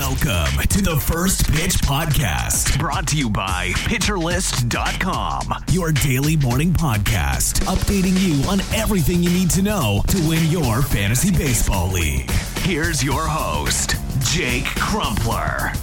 Welcome to the First Pitch Podcast, brought to you by PitcherList.com, your daily morning podcast, updating you on everything you need to know to win your fantasy baseball league. Here's your host, Jake Crumpler.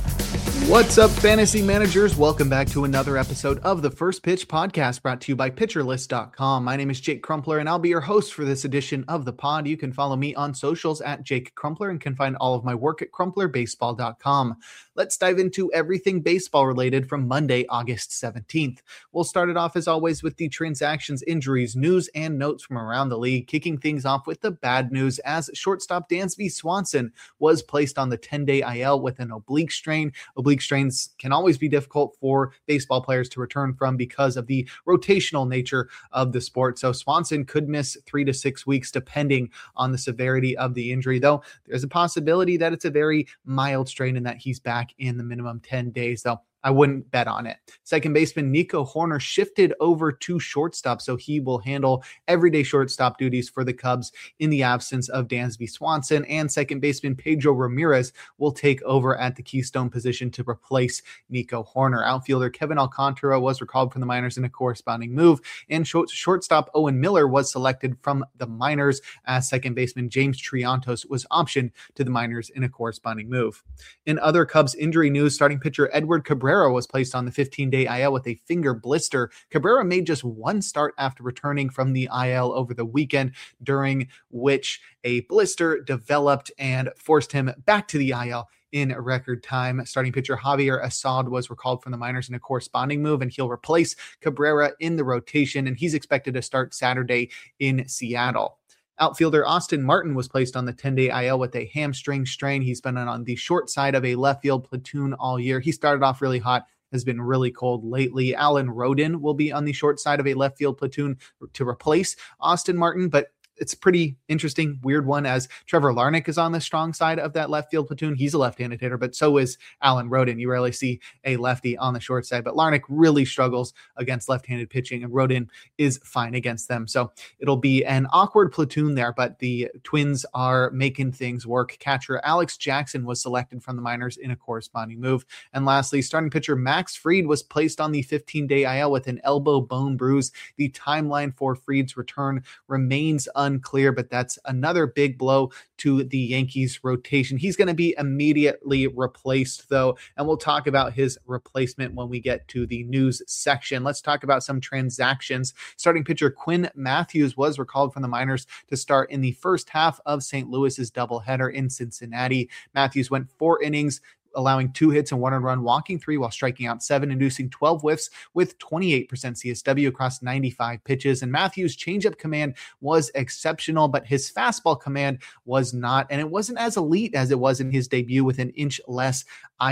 What's up, fantasy managers? Welcome back to another episode of the First Pitch Podcast, brought to you by PitcherList.com. My name is Jake Crumpler, and I'll be your host for this edition of the pod. You can follow me on socials at Jake Crumpler and can find all of my work at CrumplerBaseball.com. Let's dive into everything baseball related from Monday, August 17th. We'll start it off, as always, with the transactions, injuries, news, and notes from around the league, kicking things off with the bad news as shortstop Dansby Swanson was placed on the 10-day IL with an oblique strain. Oblique strains can always be difficult for baseball players to return from because of the rotational nature of the sport. So Swanson could miss 3 to 6 weeks depending on the severity of the injury, though there's a possibility that it's a very mild strain and that he's back in the minimum 10 days, though I wouldn't bet on it. Second baseman Nico Hoerner shifted over to shortstop, so he will handle everyday shortstop duties for the Cubs in the absence of Dansby Swanson, and second baseman Pedro Ramirez will take over at the Keystone position to replace Nico Hoerner. Outfielder Kevin Alcantara was recalled from the minors in a corresponding move, and shortstop Owen Miller was selected from the minors as second baseman James Triantos was optioned to the minors in a corresponding move. In other Cubs injury news, starting pitcher Edward Cabrera was placed on the 15-day IL with a finger blister. Cabrera made just one start after returning from the IL over the weekend, during which a blister developed and forced him back to the IL in record time. Starting pitcher Javier Assad was recalled from the minors in a corresponding move, and he'll replace Cabrera in the rotation, and he's expected to start Saturday in Seattle. Outfielder Austin Martin was placed on the 10-day IL with a hamstring strain. He's been on the short side of a left field platoon all year. He started off really hot, has been really cold lately. Alan Rodin will be on the short side of a left field platoon to replace Austin Martin, but it's a pretty interesting, weird one, as Trevor Larnach is on the strong side of that left field platoon. He's a left-handed hitter, but so is Alan Rodin. You rarely see a lefty on the short side, but Larnach really struggles against left-handed pitching, and Rodin is fine against them. So it'll be an awkward platoon there, but the Twins are making things work. Catcher Alex Jackson was selected from the minors in a corresponding move. And lastly, starting pitcher Max Fried was placed on the 15-day IL with an elbow bone bruise. The timeline for Fried's return remains unclear, but that's another big blow to the Yankees rotation. He's going to be immediately replaced, though, and we'll talk about his replacement when we get to the news section. Let's talk about some transactions. Starting pitcher Quinn Matthews was recalled from the minors to start in the first half of St. Louis's doubleheader in Cincinnati. Matthews went 4 innings, allowing 2 hits and 1 earned run, walking 3 while striking out 7, inducing 12 whiffs with 28% CSW across 95 pitches. And Matthews' changeup command was exceptional, but his fastball command was not, and it wasn't as elite as it was in his debut with an inch less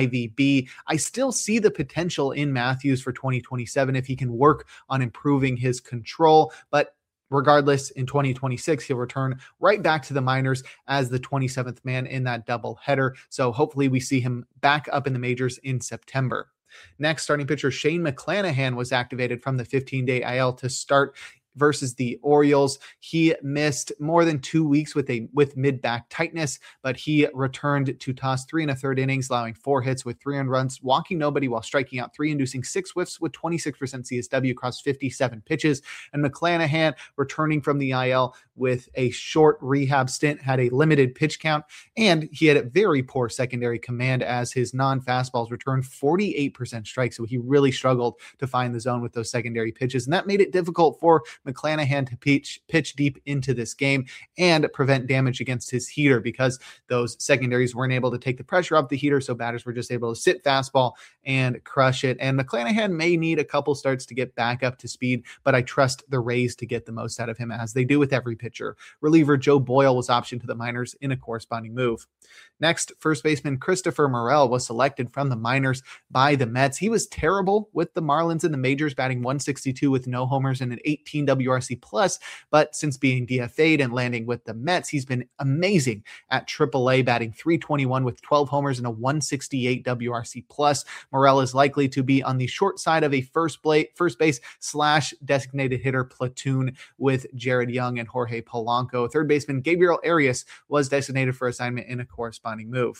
IVB. I still see the potential in Matthews for 2027 if he can work on improving his control, but regardless, in 2026, he'll return right back to the minors as the 27th man in that double header. So hopefully we see him back up in the majors in September. Next, starting pitcher Shane McClanahan was activated from the 15-day IL to start versus the Orioles. He missed more than 2 weeks with mid-back tightness, but he returned to toss 3 1/3 innings, allowing 4 hits with 3 earned runs, walking nobody while striking out 3, inducing 6 whiffs with 26% CSW across 57 pitches. And McClanahan, returning from the IL with a short rehab stint, had a limited pitch count, and he had a very poor secondary command as his non-fastballs returned 48% strikes. So he really struggled to find the zone with those secondary pitches, and that made it difficult for McClanahan to pitch deep into this game and prevent damage against his heater, because those secondaries weren't able to take the pressure off the heater, so batters were just able to sit fastball and crush it. And McClanahan may need a couple starts to get back up to speed, but I trust the Rays to get the most out of him, as they do with every pitcher. Reliever Joe Boyle was optioned to the minors in a corresponding move. Next, first baseman Christopher Morel was selected from the minors by the Mets. He was terrible with the Marlins in the majors, batting .162 with no homers and an 18 WRC plus, but since being DFA'd and landing with the Mets, he's been amazing at AAA, batting .321 with 12 homers and a .168 WRC plus. Morel is likely to be on the short side of a first base / designated hitter platoon with Jared Young and Jorge Polanco. Third baseman Gabriel Arias was designated for assignment in a corresponding move.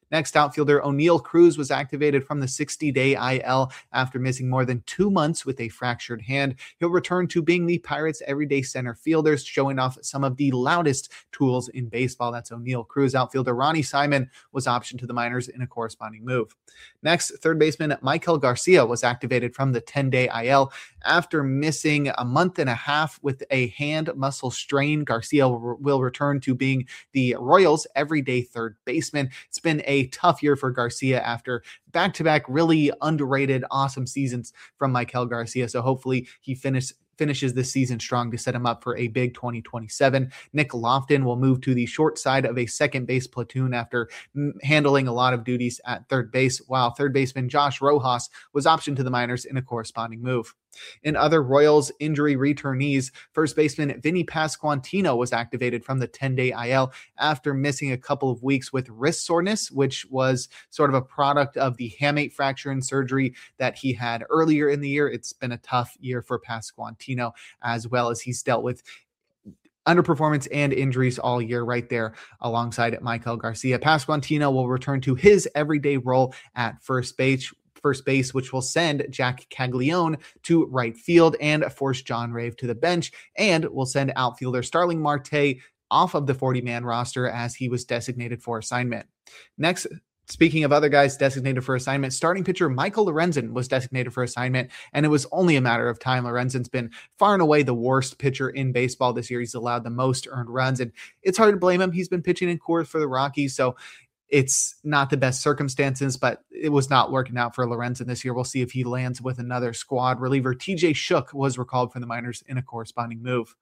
Next, outfielder O'Neal Cruz was activated from the 60-day IL after missing more than 2 months with a fractured hand. He'll return to being the Pirates' everyday center fielder, showing off some of the loudest tools in baseball. That's O'Neal Cruz. Outfielder Ronnie Simon was optioned to the minors in a corresponding move. Next, third baseman Maikel Garcia was activated from the 10-day IL after missing a month and a half with a hand muscle strain. Garcia will return to being the Royals' everyday third baseman. It's been a tough year for Garcia after back-to-back really underrated, awesome seasons from Maikel Garcia. So hopefully he finishes this season strong to set him up for a big 2027. Nick Lofton will move to the short side of a second base platoon after handling a lot of duties at third base, while third baseman Josh Rojas was optioned to the minors in a corresponding move. In other Royals injury returnees, first baseman Vinny Pasquantino was activated from the 10-day IL after missing a couple of weeks with wrist soreness, which was sort of a product of the hamate fracture and surgery that he had earlier in the year. It's been a tough year for Pasquantino, as well as he's dealt with underperformance and injuries all year right there alongside Maikel Garcia. Pasquantino will return to his everyday role at first base, which will send Jack Caglione to right field and force John Rave to the bench, and will send outfielder Starling Marte off of the 40-man roster as he was designated for assignment. Next, speaking of other guys designated for assignment, starting pitcher Michael Lorenzen was designated for assignment, and it was only a matter of time. Lorenzen's been far and away the worst pitcher in baseball this year. He's allowed the most earned runs, and it's hard to blame him. He's been pitching in Coors for the Rockies, so it's not the best circumstances, but it was not working out for Lorenzen this year. We'll see if he lands with another squad. Reliever TJ Shook was recalled from the minors in a corresponding move.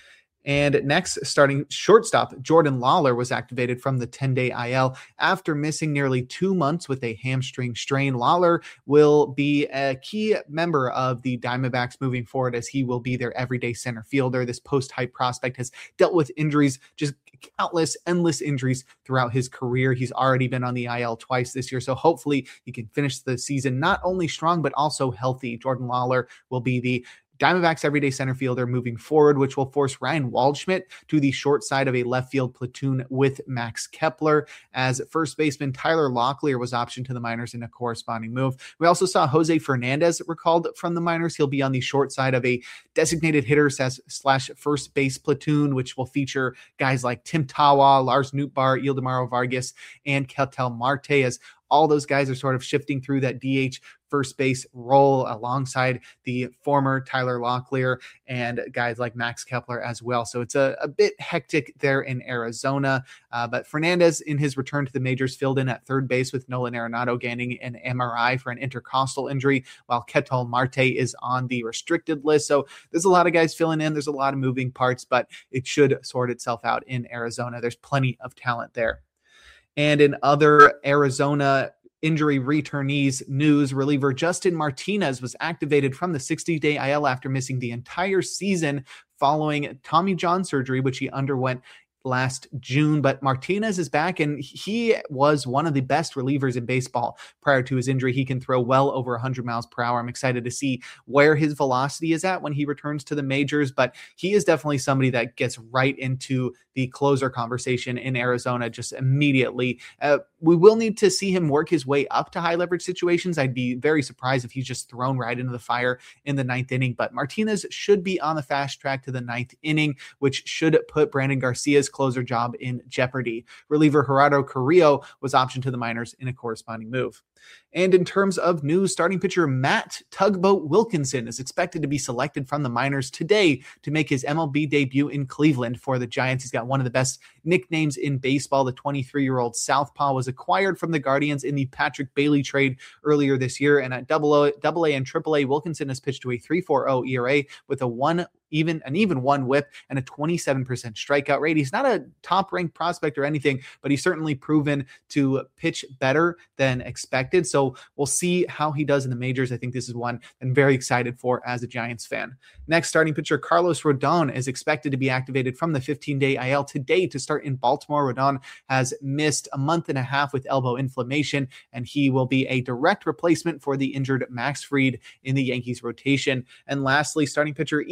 And next, starting shortstop Jordan Lawler was activated from the 10-day IL after missing nearly 2 months with a hamstring strain. Lawler will be a key member of the Diamondbacks moving forward, as he will be their everyday center fielder. This post-hype prospect has dealt with injuries, just countless, endless injuries throughout his career. He's already been on the IL twice this year, so hopefully he can finish the season not only strong, but also healthy. Jordan Lawler will be the Diamondbacks everyday center fielder moving forward, which will force Ryan Waldschmidt to the short side of a left field platoon with Max Kepler, as first baseman Tyler Locklear was optioned to the minors in a corresponding move. We also saw Jose Fernandez recalled from the minors. He'll be on the short side of a designated hitter slash first base platoon, which will feature guys like Tim Tawa, Lars Nootbaar, Ildemaro Vargas, and Ketel Marte, as all those guys are sort of shifting through that DH first base role alongside the former Tyler Locklear and guys like Max Kepler as well. So it's a bit hectic there in Arizona. But Fernandez, in his return to the majors, filled in at third base with Nolan Arenado getting an MRI for an intercostal injury, while Ketel Marte is on the restricted list. So there's a lot of guys filling in. There's a lot of moving parts, but it should sort itself out in Arizona. There's plenty of talent there. And in other Arizona injury returnees news, reliever Justin Martinez was activated from the 60-day IL after missing the entire season following Tommy John surgery, which he underwent last June. But Martinez is back, and he was one of the best relievers in baseball prior to his injury. He can throw well over 100 miles per hour. I'm excited to see where his velocity is at when he returns to the majors, but he is definitely somebody that gets right into the closer conversation in Arizona just immediately. We will need to see him work his way up to high leverage situations. I'd be very surprised if he's just thrown right into the fire in the 9th inning, but Martinez should be on the fast track to the 9th inning, which should put Brandon Garcia's closer job in jeopardy. Reliever Gerardo Carrillo was optioned to the minors in a corresponding move. And in terms of news, starting pitcher Matt Tugboat Wilkinson is expected to be selected from the minors today to make his MLB debut in Cleveland for the Giants. He's got one of the best nicknames in baseball. The 23-year-old southpaw was acquired from the Guardians in the Patrick Bailey trade earlier this year. And at AA and AAA, Wilkinson has pitched to a 3.40 ERA with an even one whip and a 27% strikeout rate. He's not a top-ranked prospect or anything, but he's certainly proven to pitch better than expected. So we'll see how he does in the majors. I think this is one I'm very excited for as a Giants fan. Next, starting pitcher Carlos Rodon is expected to be activated from the 15-day IL today to start in Baltimore. Rodon has missed a month and a half with elbow inflammation, and he will be a direct replacement for the injured Max Fried in the Yankees rotation. And lastly, starting pitcher Ethan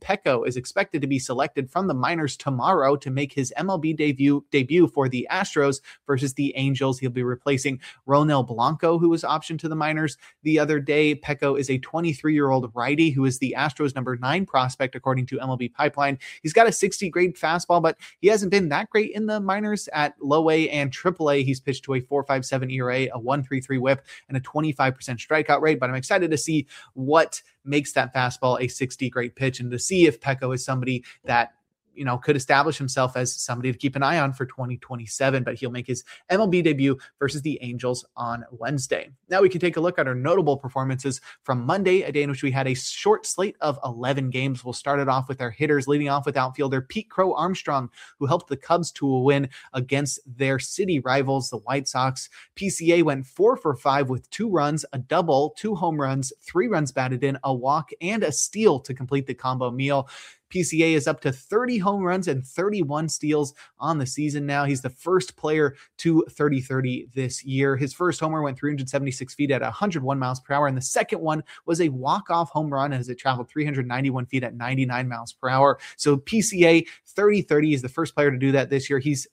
Pecco is expected to be selected from the minors tomorrow to make his MLB debut for the Astros versus the Angels. He'll be replacing Ronel Blanco, who was optioned to the minors the other day. Pecco is a 23-year-old righty who is the Astros number 9 prospect, according to MLB Pipeline. He's got a 60 grade fastball, but he hasn't been that great in the minors. At low A and triple A, he's pitched to a 4.57 ERA, a 1.33 whip, and a 25% strikeout rate. But I'm excited to see what makes that fastball a 60 grade pitch and to see if Pecco is somebody that could establish himself as somebody to keep an eye on for 2027, but he'll make his MLB debut versus the Angels on Wednesday. Now we can take a look at our notable performances from Monday, a day in which we had a short slate of 11 games. We'll start it off with our hitters, leading off with outfielder Pete Crow Armstrong, who helped the Cubs to a win against their city rivals, the White Sox. PCA went 4 for 5 with 2 runs, a double, 2 home runs, 3 runs batted in, a walk, and a steal to complete the combo meal. PCA is up to 30 home runs and 31 steals on the season now. He's the first player to 30-30 this year. His first homer went 376 feet at 101 miles per hour, and the second one was a walk-off home run as it traveled 391 feet at 99 miles per hour. So PCA 30-30 is the first player to do that this year. This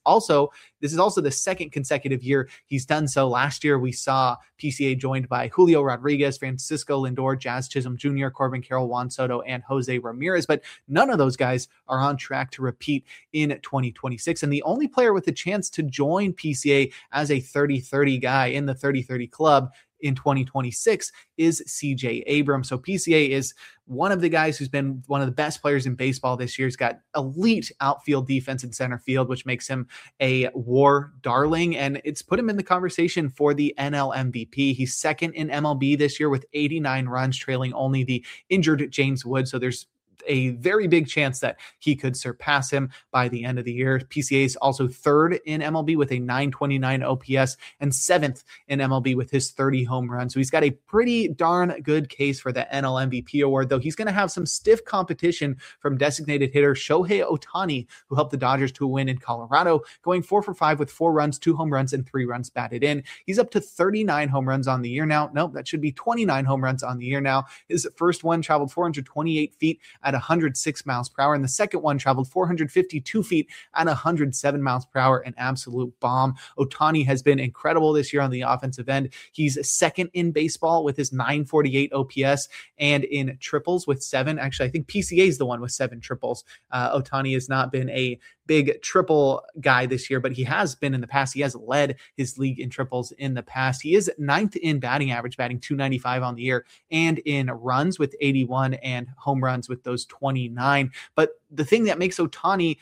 is also the second consecutive year he's done so. Last year, we saw PCA joined by Julio Rodriguez, Francisco Lindor, Jazz Chisholm Jr., Corbin Carroll, Juan Soto, and Jose Ramirez, but none of those guys are on track to repeat in 2026. And the only player with a chance to join PCA as a 30-30 guy in the 30-30 club in 2026 is CJ Abrams. So PCA is one of the guys who's been one of the best players in baseball this year. He's got elite outfield defense in center field, which makes him a WAR darling, and it's put him in the conversation for the NL MVP. He's second in MLB this year with 89 runs, trailing only the injured James Wood. So there's a very big chance that he could surpass him by the end of the year. PCA is also third in MLB with a 929 OPS and 7th in MLB with his 30 home runs. So he's got a pretty darn good case for the NL MVP award, though he's going to have some stiff competition from designated hitter Shohei Ohtani, who helped the Dodgers to a win in Colorado, going 4 for 5 with 4 runs, 2 home runs, and 3 runs batted in. He's up to 39 home runs on the year now. Nope, that should be 29 home runs on the year now. His first one traveled 428 feet at 106 miles per hour, and the second one traveled 452 feet at 107 miles per hour, an absolute bomb. Ohtani has been incredible this year on the offensive end. He's second in baseball with his 948 OPS and in triples with 7. Actually, I think PCA is the one with 7 triples. Ohtani has not been a big triple guy this year, but he has been in the past. He has led his league in triples in the past. He is 9th in batting average, batting 295 on the year, and in runs with 81 and home runs with those 29. But the thing that makes Ohtani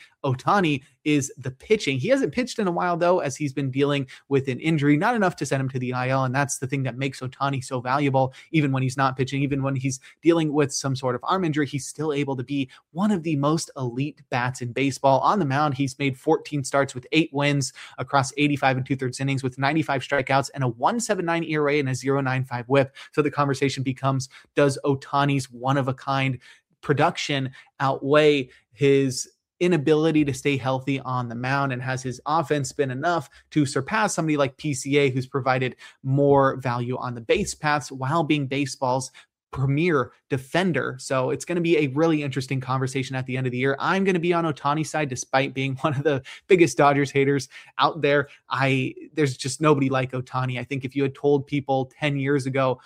is the pitching. He hasn't pitched in a while, though, as he's been dealing with an injury, not enough to send him to the IL. And that's the thing that makes Ohtani so valuable. Even when he's not pitching, even when he's dealing with some sort of arm injury, he's still able to be one of the most elite bats in baseball. On the mound, he's made 14 starts with 8 wins across 85 and 2/3 innings with 95 strikeouts and a 1.79 ERA and a 0.95 whip. So the conversation becomes, does Ohtani's one-of-a-kind production outweigh his inability to stay healthy on the mound, and has his offense been enough to surpass somebody like PCA, who's provided more value on the base paths while being baseball's premier defender? So it's going to be a really interesting conversation at the end of the year. I'm going to be on Ohtani's side, despite being one of the biggest Dodgers haters out there. There's just nobody like Ohtani. I think if you had told people 10 years ago,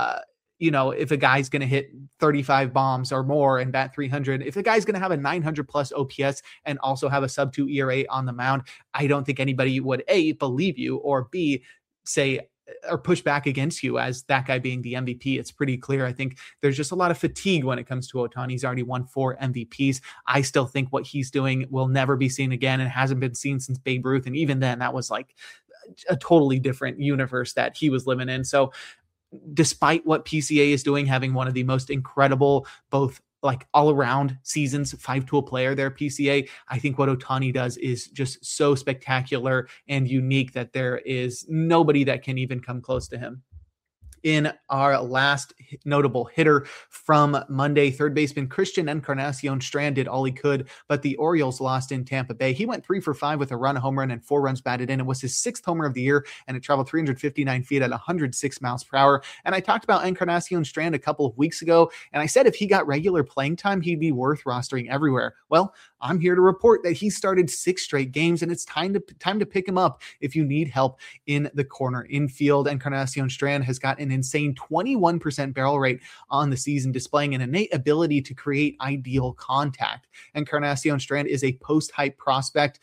if a guy's going to hit 35 bombs or more and bat 300, if the guy's going to have a 900 plus OPS and also have a sub-2 ERA on the mound, I don't think anybody would A, believe you, or B, say or push back against you as that guy being the MVP. It's pretty clear. I think there's just a lot of fatigue when it comes to Ohtani. He's already won 4 MVPs. I still think what he's doing will never be seen again and hasn't been seen since Babe Ruth. And even then, that was like a totally different universe that he was living in. So despite what PCA is doing, having one of the most incredible, both like all around seasons, 5-tool player there, PCA, I think what Ohtani does is just so spectacular and unique that there is nobody that can even come close to him. In our last notable hitter from Monday, third baseman Christian Encarnacion Strand did all he could, but the Orioles lost in Tampa Bay. He went 3 for 5 with a run, a home run, and 4 runs batted in. It was his 6th homer of the year, and it traveled 359 feet at 106 miles per hour. And I talked about Encarnacion Strand a couple of weeks ago, and I said if he got regular playing time, he'd be worth rostering everywhere. Well, I'm here to report that he started 6 straight games, and it's time to pick him up if you need help in the corner infield. Encarnacion Strand has got an insane 21% barrel rate on the season, displaying an innate ability to create ideal contact. Encarnacion Strand is a post-hype prospect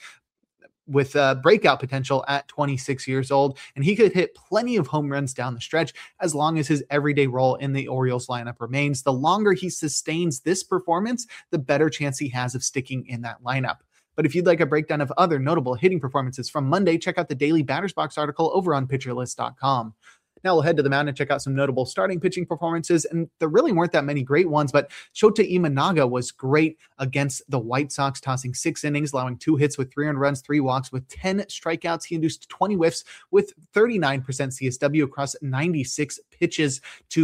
with breakout potential at 26 years old, and he could hit plenty of home runs down the stretch as long as his everyday role in the Orioles lineup remains. The longer he sustains this performance, the better chance he has of sticking in that lineup. But if you'd like a breakdown of other notable hitting performances from Monday, check out the daily Batters Box article over on PitcherList.com. Now we'll head to the mound and check out some notable starting pitching performances, and there really weren't that many great ones, but Shota Imanaga was great against the White Sox, tossing 6 innings, allowing 2 hits with 3 earned runs, 3 walks with 10 strikeouts. He induced 20 whiffs with 39% CSW across 96 pitches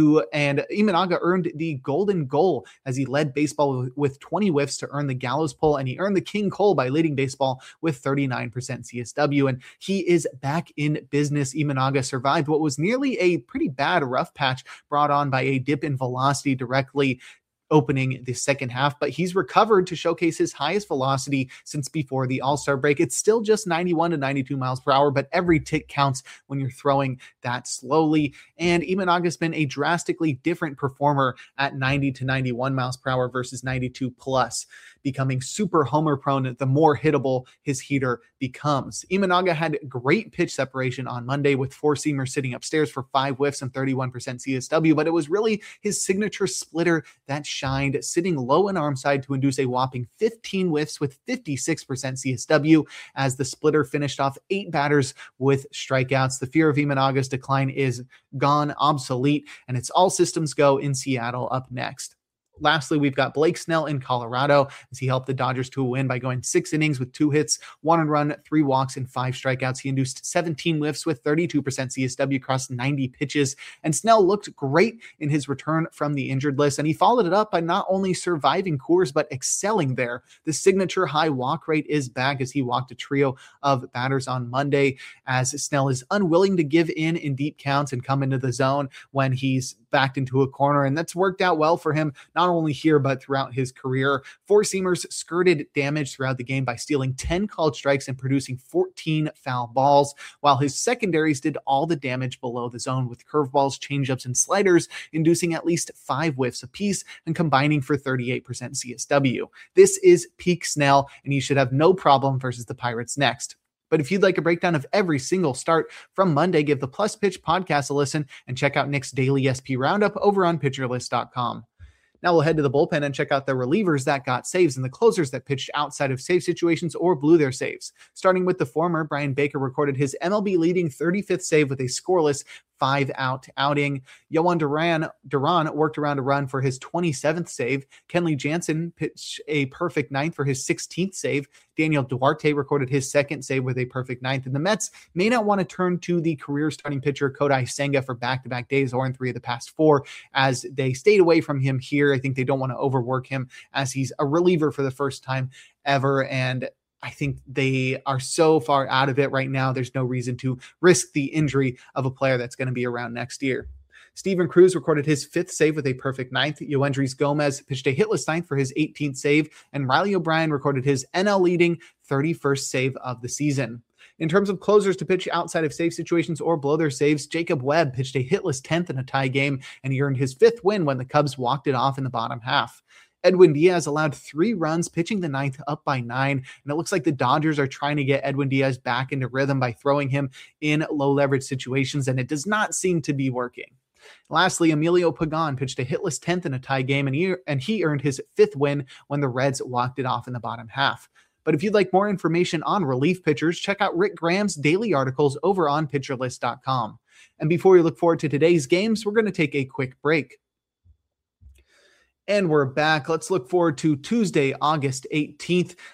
and Imanaga earned the Golden Goal as he led baseball with 20 whiffs to earn the Gallows Pole, and he earned the King Cole by leading baseball with 39% CSW, and he is back in business. Imanaga survived what was nearly a pretty bad rough patch brought on by a dip in velocity directly opening the second half, but he's recovered to showcase his highest velocity since before the All-Star break. It's still just 91 to 92 miles per hour, but every tick counts when you're throwing that slowly. And Imanaga's been a drastically different performer at 90 to 91 miles per hour versus 92 plus, becoming super homer prone the more hittable his heater becomes. Imanaga had great pitch separation on Monday with 4-seamer sitting upstairs for 5 whiffs and 31% CSW, but it was really his signature splitter that shined, sitting low in arm side to induce a whopping 15 whiffs with 56% CSW as the splitter finished off 8 batters with strikeouts. The fear of Imanaga's decline is gone, obsolete, and it's all systems go in Seattle up next. Lastly, we've got Blake Snell in Colorado as he helped the Dodgers to a win by going 6 innings with 2 hits, 1 earned run, 3 walks, and 5 strikeouts. He induced 17 whiffs with 32% CSW across 90 pitches. And Snell looked great in his return from the injured list, and he followed it up by not only surviving Coors, but excelling there. The signature high walk rate is back as he walked a trio of batters on Monday, as Snell is unwilling to give in deep counts and come into the zone when he's backed into a corner, and that's worked out well for him, not only here, but throughout his career. 4-seamers skirted damage throughout the game by stealing 10 called strikes and producing 14 foul balls, while his secondaries did all the damage below the zone with curveballs, changeups, and sliders, inducing at least 5 whiffs apiece and combining for 38% CSW. This is peak Snell, and he should have no problem versus the Pirates next. But if you'd like a breakdown of every single start from Monday, give the Plus Pitch podcast a listen and check out Nick's daily SP roundup over on PitcherList.com. Now we'll head to the bullpen and check out the relievers that got saves and the closers that pitched outside of save situations or blew their saves. Starting with the former, Brian Baker recorded his MLB leading 35th save with a scoreless 5-out outing. Yohan Duran worked around a run for his 27th save. Kenley Jansen pitched a perfect 9th for his 16th save. Daniel Duarte recorded his 2nd save with a perfect 9th. And the Mets may not want to turn to the career starting pitcher Kodai Senga for back-to-back days or in 3 of the past 4 as they stayed away from him here. I think they don't want to overwork him as he's a reliever for the first time ever. And I think they are so far out of it right now. There's no reason to risk the injury of a player that's going to be around next year. Steven Cruz recorded his 5th save with a perfect 9th. Yoendrys Gomez pitched a hitless 9th for his 18th save, and Riley O'Brien recorded his NL leading 31st save of the season. In terms of closers to pitch outside of save situations or blow their saves, Jacob Webb pitched a hitless 10th in a tie game, and he earned his 5th win when the Cubs walked it off in the bottom half. Edwin Diaz allowed 3 runs, pitching the 9th up by 9, and it looks like the Dodgers are trying to get Edwin Diaz back into rhythm by throwing him in low-leverage situations, and it does not seem to be working. Lastly, Emilio Pagan pitched a hitless 10th in a tie game, and he earned his 5th win when the Reds walked it off in the bottom half. But if you'd like more information on relief pitchers, check out Rick Graham's daily articles over on PitcherList.com. And before we look forward to today's games, we're going to take a quick break. And we're back. Let's look forward to Tuesday, August 18th.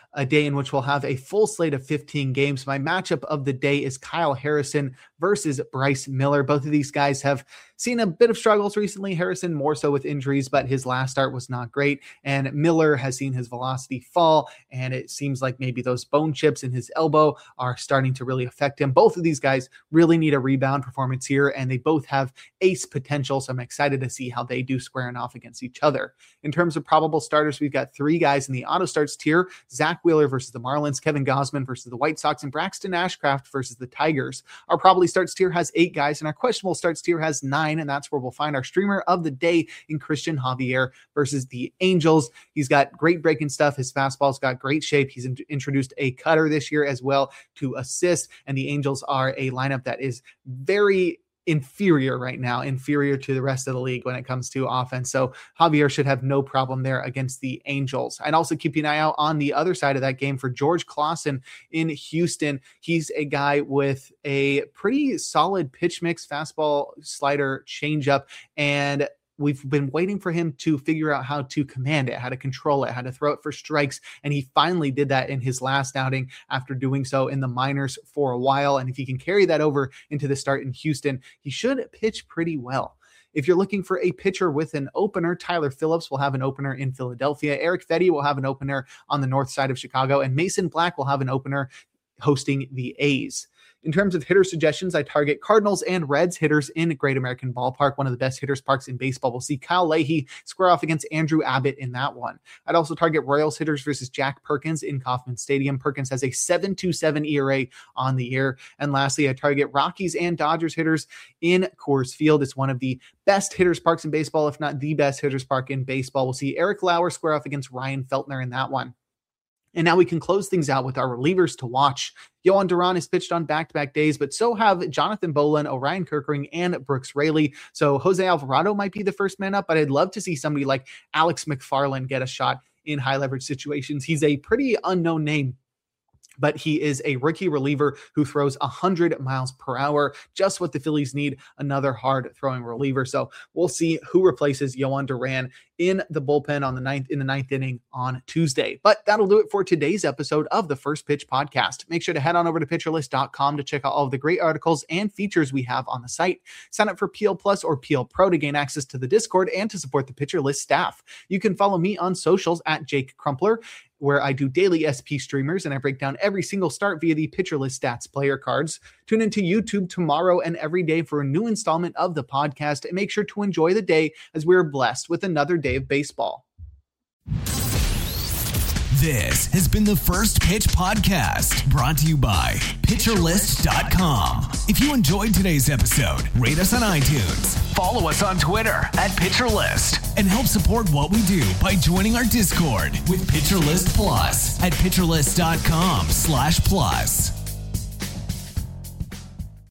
a day in which we'll have a full slate of 15 games. My matchup of the day is Kyle Harrison versus Bryce Miller. Both of these guys have seen a bit of struggles recently. Harrison more so with injuries, but his last start was not great. And Miller has seen his velocity fall, and it seems like maybe those bone chips in his elbow are starting to really affect him. Both of these guys really need a rebound performance here, and they both have ace potential, so I'm excited to see how they do squaring off against each other. In terms of probable starters, we've got 3 guys in the auto starts tier: Zach Wheeler versus the Marlins, Kevin Gausman versus the White Sox, and Braxton Ashcraft versus the Tigers. Our probably starts tier has 8 guys, and our questionable starts tier has 9, and that's where we'll find our streamer of the day in Christian Javier versus the Angels. He's got great breaking stuff. His fastball's got great shape. He's introduced a cutter this year as well to assist, and the Angels are a lineup that is very inferior right now, inferior to the rest of the league when it comes to offense. So Javier should have no problem there against the Angels. I'd also keep an eye out on the other side of that game for George Clausen in Houston. He's a guy with a pretty solid pitch mix, fastball, slider, changeup, and we've been waiting for him to figure out how to command it, how to control it, how to throw it for strikes. And he finally did that in his last outing after doing so in the minors for a while. And if he can carry that over into the start in Houston, he should pitch pretty well. If you're looking for a pitcher with an opener, Tyler Phillips will have an opener in Philadelphia. Eric Fedde will have an opener on the north side of Chicago. And Mason Black will have an opener hosting the A's. In terms of hitter suggestions, I target Cardinals and Reds hitters in Great American Ballpark, one of the best hitters parks in baseball. We'll see Kyle Leahy square off against Andrew Abbott in that one. I'd also target Royals hitters versus Jack Perkins in Kauffman Stadium. Perkins has a 7.27 ERA on the year. And lastly, I target Rockies and Dodgers hitters in Coors Field. It's one of the best hitters parks in baseball, if not the best hitters park in baseball. We'll see Eric Lauer square off against Ryan Feltner in that one. And now we can close things out with our relievers to watch. Yohan Duran has pitched on back-to-back days, but so have Jonathan Bolin, Orion Kerkering, and Brooks Raley. So Jose Alvarado might be the first man up, but I'd love to see somebody like Alex McFarland get a shot in high-leverage situations. He's a pretty unknown name, but he is a rookie reliever who throws 100 miles per hour, just what the Phillies need, another hard-throwing reliever. So we'll see who replaces Yohan Duran in the bullpen in the ninth inning on Tuesday. But that'll do it for today's episode of the First Pitch Podcast. Make sure to head on over to PitcherList.com to check out all of the great articles and features we have on the site. Sign up for PL Plus or PL Pro to gain access to the Discord and to support the Pitcher List staff. You can follow me on socials at Jake Crumpler, where I do daily SP streamers and I break down every single start via the Pitcher List Stats player cards. Tune into YouTube tomorrow and every day for a new installment of the podcast, and make sure to enjoy the day as we're blessed with another day of baseball. This has been the First Pitch Podcast, brought to you by PitcherList.com. If you enjoyed today's episode, rate us on iTunes, follow us on Twitter at PitcherList, and help support what we do by joining our Discord with PitcherList Plus at PitcherList.com/plus.